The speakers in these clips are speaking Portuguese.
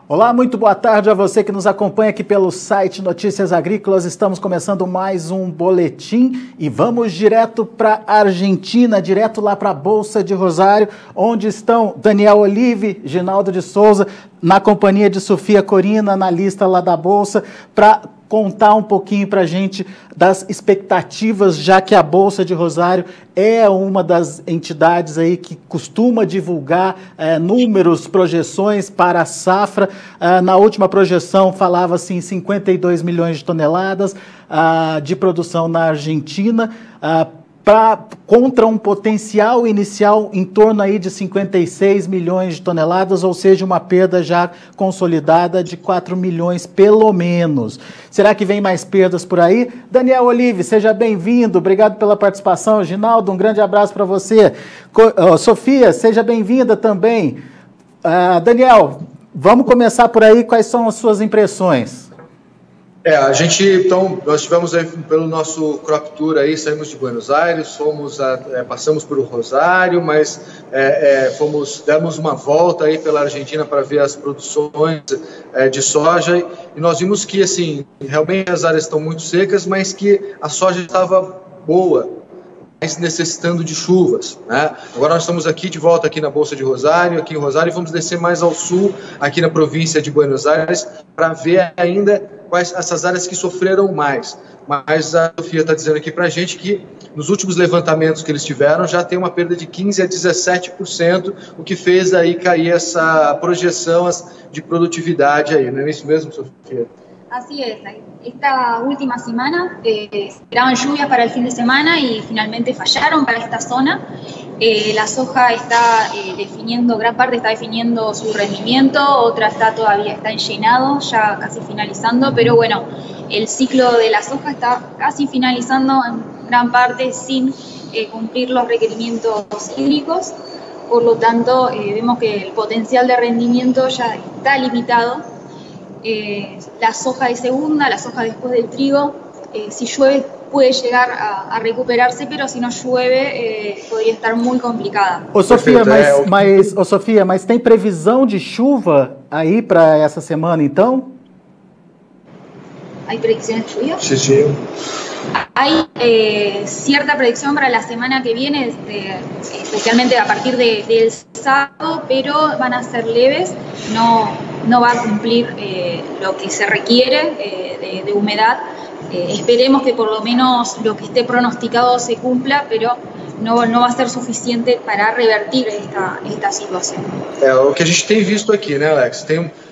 Olá, muito boa tarde a você que nos acompanha aqui pelo site Notícias Agrícolas. Estamos começando mais um boletim e vamos direto para a Argentina, direto lá para a Bolsa de Rosário, onde estão Daniel Olive, Ginaldo de Souza, na companhia de Sofia Corina, analista lá da Bolsa, para contar um pouquinho para a gente das expectativas, já que a Bolsa de Rosário é uma das entidades aí que costuma divulgar números, projeções para a safra. Na última projeção falava-se em 52 milhões de toneladas de produção na Argentina, contra um potencial inicial em torno aí de 56 milhões de toneladas, ou seja, uma perda já consolidada de 4 milhões pelo menos. Será que vem mais perdas por aí? Daniel Olive, seja bem-vindo, obrigado pela participação. Ginaldo, um grande abraço para você. Sofia, seja bem-vinda também. Daniel, vamos começar por aí, quais são as suas impressões? A gente, então, nós tivemos aí pelo nosso crop tour aí, saímos de Buenos Aires, passamos por Rosário, mas demos uma volta aí pela Argentina para ver as produções de soja e nós vimos que, assim, realmente as áreas estão muito secas, mas que a soja estava boa, mas necessitando de chuvas, né? Agora nós estamos aqui de volta aqui na Bolsa de Rosário, aqui em Rosário, e vamos descer mais ao sul, aqui na província de Buenos Aires, para ver ainda quais essas áreas que sofreram mais. Mas a Sofia está dizendo aqui para a gente que nos últimos levantamentos que eles tiveram já tem uma perda de 15% a 17%, o que fez aí cair essa projeção de produtividade aí, não é isso mesmo, Sofia? Así es, esta última semana esperaban lluvias para el fin de semana y finalmente fallaron para esta zona. La soja está definiendo, gran parte está definiendo su rendimiento, otra todavía está en llenado, ya casi finalizando, pero bueno, el ciclo de la soja está casi finalizando en gran parte sin cumplir los requerimientos hídricos, por lo tanto vemos que el potencial de rendimiento ya está limitado. La soja de segunda, la soja después del trigo, si llueve puede llegar a recuperarse, pero si no llueve podría estar muy complicada. Sofia, mas tem previsão de chuva aí para essa semana, então? ¿Hay predicciones de lluvia? Sí. Hay cierta predicción para la semana que viene, especialmente a partir del sábado, pero van a ser leves, no va a cumplir lo que se requiere de humedad. Esperemos que por lo menos lo que esté pronosticado se cumpla, pero no va a ser suficiente para revertir esta situação. O que a gente tem visto aqui, né, Alex?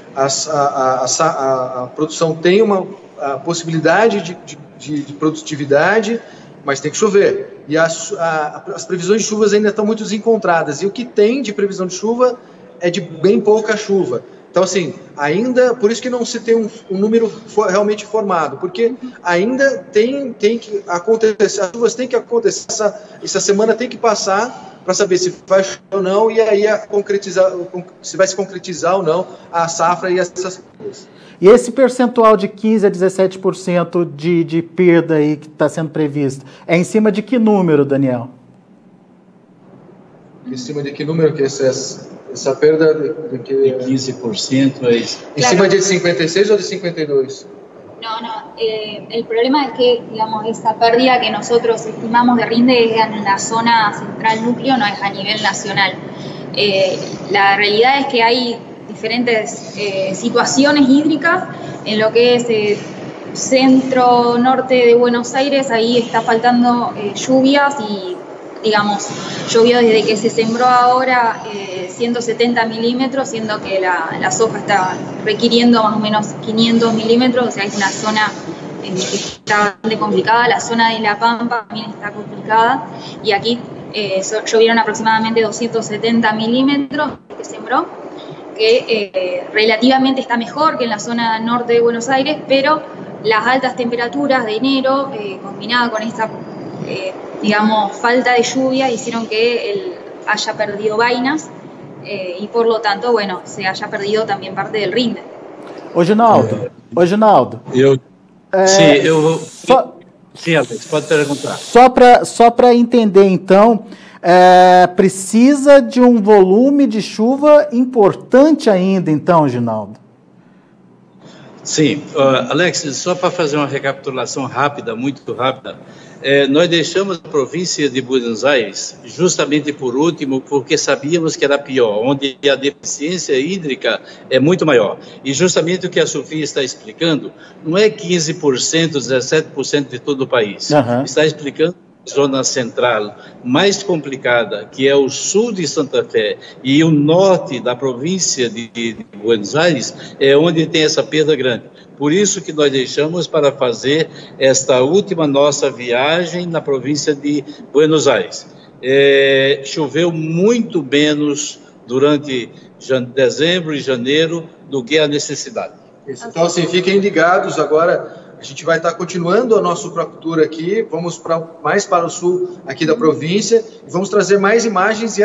A produção tem uma possibilidade de produtividade, mas tem que chover. E as previsões de chuvas ainda estão muito desencontradas. E o que tem de previsão de chuva é de bem pouca chuva. Então, assim, ainda, por isso que não se tem um número realmente formado, porque ainda tem que acontecer, as chuvas têm que acontecer, essa semana tem que passar para saber se vai chover ou não, e aí se vai se concretizar ou não a safra e essas coisas. E esse percentual de 15% a 17% de perda aí que está sendo previsto, é em cima de que número, Daniel? Em cima de que número que essa perda de 15% é isso. Em cima de 56 ou de 52? No, el problema es que, digamos, esa pérdida que nosotros estimamos de rinde es en la zona central núcleo, no es a nivel nacional. La realidad es que hay diferentes situaciones hídricas en lo que es centro-norte de Buenos Aires, ahí está faltando lluvias y, digamos, llovió desde que se sembró ahora 170 milímetros, siendo que la soja está requiriendo más o menos 500 milímetros, o sea, es una zona que está bastante complicada. La zona de La Pampa también está complicada y aquí llovieron aproximadamente 270 milímetros que sembró, que relativamente está mejor que en la zona norte de Buenos Aires, pero las altas temperaturas de enero, combinada con esta digamos, falta de lluvia, hicieron que él haya perdido vainas y por lo tanto, bueno, se haya perdido también parte del rinde. Ginaldo. Sim, Alex, pode perguntar. Só para entender, então, precisa de um volume de chuva importante ainda, então, Ginaldo? Sim, Alex, só para fazer uma recapitulação rápida, muito rápida, nós deixamos a província de Buenos Aires justamente por último, porque sabíamos que era pior, onde a deficiência hídrica é muito maior. E justamente o que a Sofia está explicando, não é 15%, 17% de todo o país. Está explicando a zona central mais complicada, que é o sul de Santa Fé e o norte da província de Buenos Aires, é onde tem essa perda grande. Por isso que nós deixamos para fazer esta última nossa viagem na província de Buenos Aires. Choveu muito menos durante dezembro e janeiro do que a necessidade. Então, assim, fiquem ligados agora. A gente vai estar continuando a nossa crop tour aqui, vamos mais para o sul aqui da província, e vamos trazer mais imagens e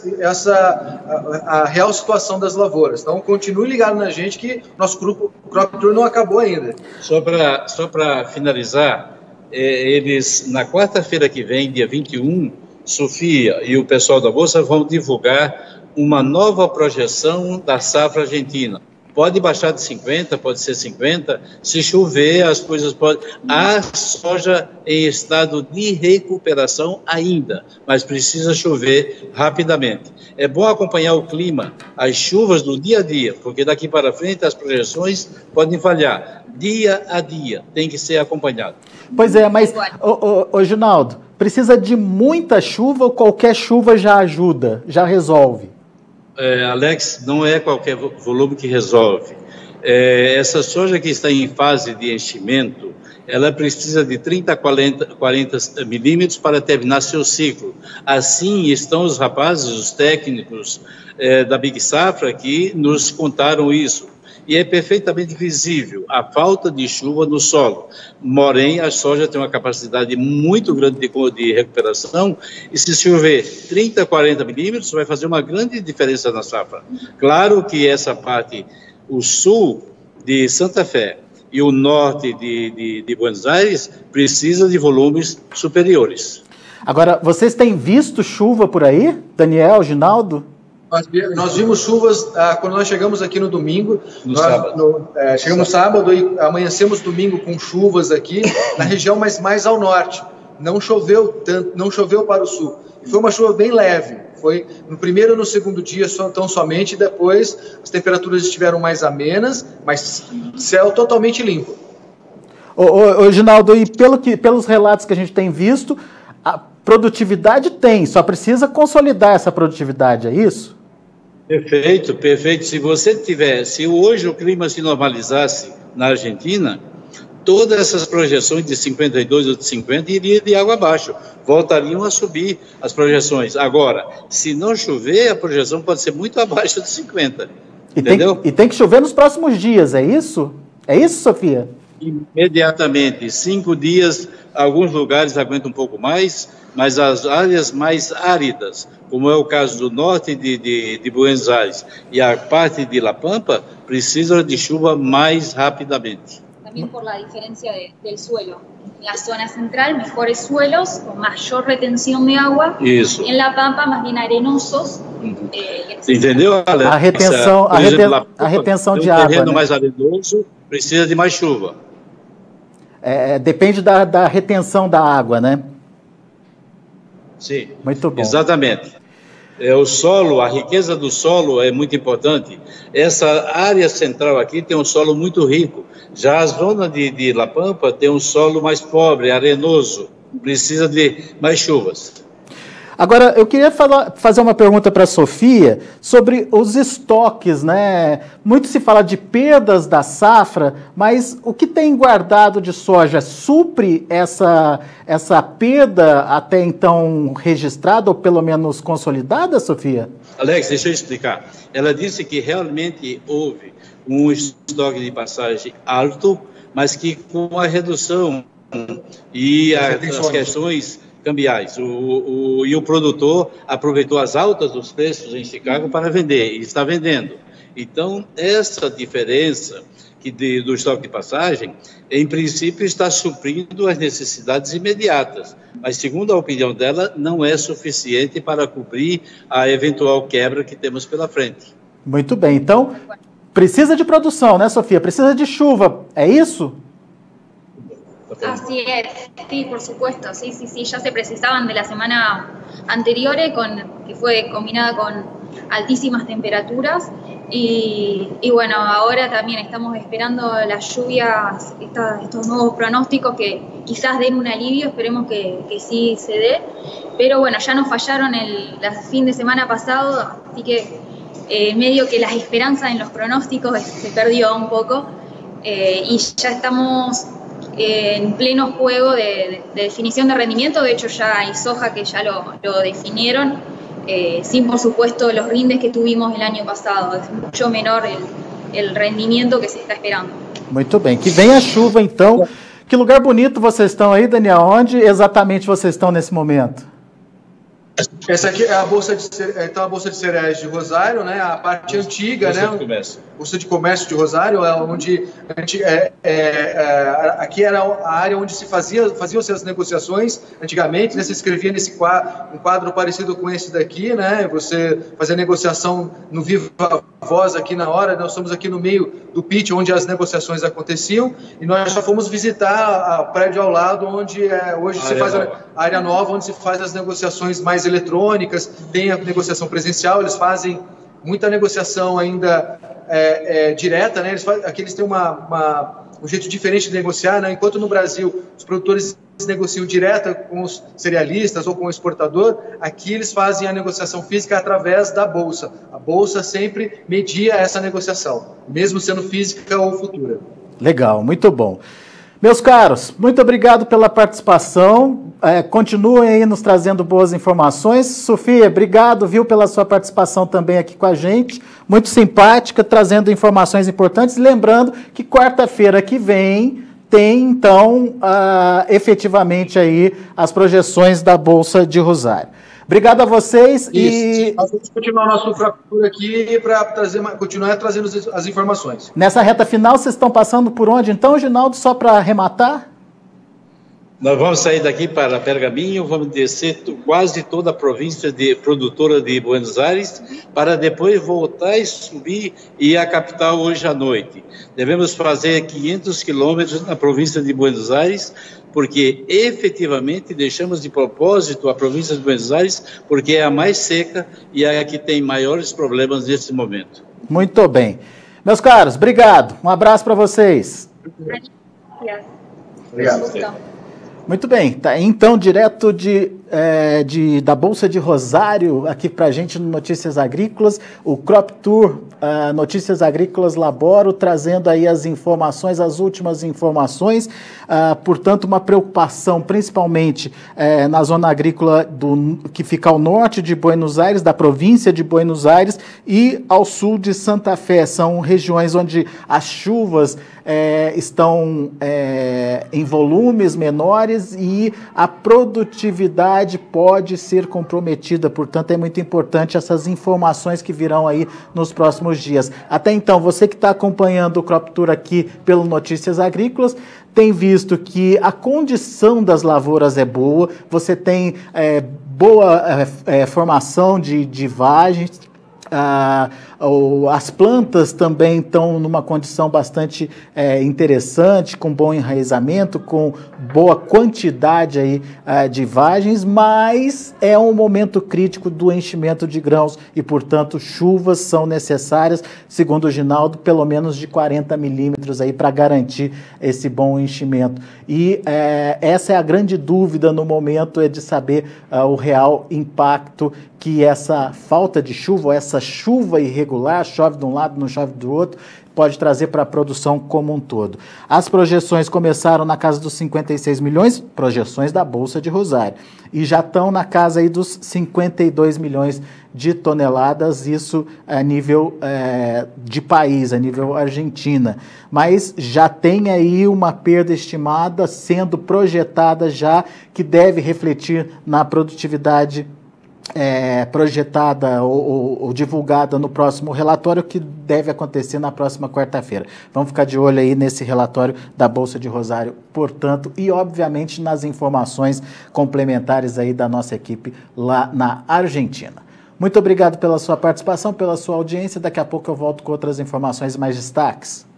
a real situação das lavouras. Então, continue ligado na gente que nosso grupo crop tour não acabou ainda. Só para finalizar, eles, na quarta-feira que vem, dia 21, Sofia e o pessoal da Bolsa vão divulgar uma nova projeção da safra argentina. Pode baixar de 50, pode ser 50, se chover as coisas podem... Há soja em estado de recuperação ainda, mas precisa chover rapidamente. É bom acompanhar o clima, as chuvas do dia a dia, porque daqui para frente as projeções podem falhar. Dia a dia tem que ser acompanhado. Pois é, mas, ô Ginaldo, precisa de muita chuva ou qualquer chuva já ajuda, já resolve? Alex, não é qualquer volume que resolve. Essa soja que está em fase de enchimento, ela precisa de 30 a 40 milímetros para terminar seu ciclo. Assim estão os rapazes, os técnicos da Big Safra que nos contaram isso. E é perfeitamente visível a falta de chuva no solo. Porém, a soja tem uma capacidade muito grande de recuperação e se chover 30, 40 milímetros, vai fazer uma grande diferença na safra. Claro que essa parte, o sul de Santa Fé e o norte de Buenos Aires, precisa de volumes superiores. Agora, vocês têm visto chuva por aí, Daniel, Ginaldo? Nós vimos chuvas quando nós chegamos aqui no domingo. Sábado. Chegamos sábado e amanhecemos domingo com chuvas aqui na região, mas mais ao norte. Não choveu tanto, não choveu para o sul. E foi uma chuva bem leve. Foi no primeiro e no segundo dia tão somente, e depois as temperaturas estiveram mais amenas, mas céu totalmente limpo. Ô Ginaldo, e pelos relatos que a gente tem visto, a produtividade tem, só precisa consolidar essa produtividade, é isso? Perfeito, perfeito. Se hoje o clima se normalizasse na Argentina, todas essas projeções de 52 ou de 50 iriam de água abaixo, voltariam a subir as projeções. Agora, se não chover, a projeção pode ser muito abaixo de 50, entendeu? E tem que chover nos próximos dias, é isso? É isso, Sofia? Imediatamente, 5 dias, alguns lugares aguentam um pouco mais, mas as áreas mais áridas, como é o caso do norte de Buenos Aires e a parte de La Pampa, precisam de chuva mais rapidamente. Também por la diferencia del suelo. En la zona central, mejores suelos, con mayor retención de agua. Isso. En La Pampa, más bien arenosos. Entendeu, Alex? A retenção de água. Um terreno, né? mais arenoso precisa de mais chuva. Depende da retenção da água, né? Sim. Muito bom. Exatamente. O solo, a riqueza do solo é muito importante. Essa área central aqui tem um solo muito rico. Já a zona de La Pampa tem um solo mais pobre, arenoso. Precisa de mais chuvas. Agora, eu queria fazer uma pergunta para a Sofia sobre os estoques, né? Muito se fala de perdas da safra, mas o que tem guardado de soja supre essa perda até então registrada, ou pelo menos consolidada, Sofia? Alex, deixa eu explicar. Ela disse que realmente houve um estoque de passagem alto, mas que com a redução e as questões cambiais. E o produtor aproveitou as altas dos preços em Chicago para vender, e está vendendo. Então, essa diferença do estoque de passagem, em princípio, está suprindo as necessidades imediatas, mas, segundo a opinião dela, não é suficiente para cobrir a eventual quebra que temos pela frente. Muito bem. Então, Precisa de produção, né, Sofía? Precisa de chuva, ¿es isso? Así es, sí, por supuesto, sí, ya se precisaban de la semana anterior, que fue combinada con altísimas temperaturas y bueno, ahora también estamos esperando las lluvias, estos nuevos pronósticos que quizás den un alivio, esperemos que sí se dé, pero bueno, ya nos fallaron el fin de semana pasado, así que medio que las esperanzas en los pronósticos se perdió un poco y ya estamos en pleno juego de definición de rendimiento. De hecho ya hay soja que ya lo definieron, sin por supuesto los rindes que tuvimos el año pasado, es mucho menor el rendimiento que se está esperando. Muito bem, que venha a chuva então. Que lugar bonito vocês estão aí, Daniel? Onde exatamente vocês estão nesse momento? Essa aqui é a bolsa de cereais de Rosário, né? A parte antiga, bolsa, né? De comércio. Bolsa de comércio de Rosário, onde aqui era a área onde se faziam-se as negociações antigamente, né? Se escrevia nesse um quadro parecido com esse daqui, né? Você fazia negociação no viva voz aqui na hora. Nós estamos aqui no meio do pitch onde as negociações aconteciam e nós já fomos visitar o prédio ao lado onde hoje se faz a área nova, onde se faz as negociações mais eletrônicas, tem a negociação presencial, eles fazem muita negociação ainda direta, né? Aqui eles têm um jeito diferente de negociar, né? Enquanto no Brasil os produtores negociam direto com os cerealistas ou com o exportador, aqui eles fazem a negociação física através da bolsa. A bolsa sempre media essa negociação, mesmo sendo física ou futura. Legal, muito bom. Meus caros, muito obrigado pela participação. Continuem aí nos trazendo boas informações. Sofía, obrigado, viu, pela sua participação também aqui com a gente. Muito simpática, trazendo informações importantes. Lembrando que quarta-feira que vem tem, então, efetivamente aí as projeções da Bolsa de Rosário. Obrigado a vocês. E nós vamos continuar nosso captura aqui para continuar trazendo as informações. Nessa reta final, vocês estão passando por onde, então, Ginaldo, só para arrematar? Nós vamos sair daqui para Pergaminho, vamos descer quase toda a província produtora de Buenos Aires, para depois voltar e subir e ir à capital hoje à noite. Devemos fazer 500 quilômetros na província de Buenos Aires, porque efetivamente deixamos de propósito a província de Buenos Aires, porque é a mais seca e é a que tem maiores problemas nesse momento. Muito bem. Meus caros, obrigado. Um abraço para vocês. Obrigado. Muito bem, tá, então direto da Bolsa de Rosário, aqui para a gente no Notícias Agrícolas, o Crop Tour Notícias Agrícolas Laboro, trazendo aí as informações, as últimas informações, portanto uma preocupação principalmente na zona agrícola que fica ao norte de Buenos Aires, da província de Buenos Aires e ao sul de Santa Fé, são regiões onde as chuvas estão em volumes menores e a produtividade pode ser comprometida, portanto é muito importante essas informações que virão aí nos próximos dias. Até então, você que está acompanhando o Crop Tour aqui pelo Notícias Agrícolas, tem visto que a condição das lavouras é boa, você tem boa formação de vagens, as plantas também estão numa condição bastante interessante, com bom enraizamento, com boa quantidade aí, de vagens, mas é um momento crítico do enchimento de grãos e, portanto, chuvas são necessárias, segundo o Ginaldo, pelo menos de 40 milímetros aí para garantir esse bom enchimento. E essa é a grande dúvida no momento, é de saber o real impacto que essa falta de chuva, ou essa chuva irregular, chove de um lado, não chove do outro, pode trazer para a produção como um todo. As projeções começaram na casa dos 56 milhões, projeções da Bolsa de Rosário, e já estão na casa aí dos 52 milhões de toneladas, isso a nível de país, a nível Argentina. Mas já tem aí uma perda estimada sendo projetada já, que deve refletir na produtividade projetada ou divulgada no próximo relatório, que deve acontecer na próxima quarta-feira. Vamos ficar de olho aí nesse relatório da Bolsa de Rosário, portanto, e obviamente nas informações complementares aí da nossa equipe lá na Argentina. Muito obrigado pela sua participação, pela sua audiência. Daqui a pouco eu volto com outras informações e mais destaques.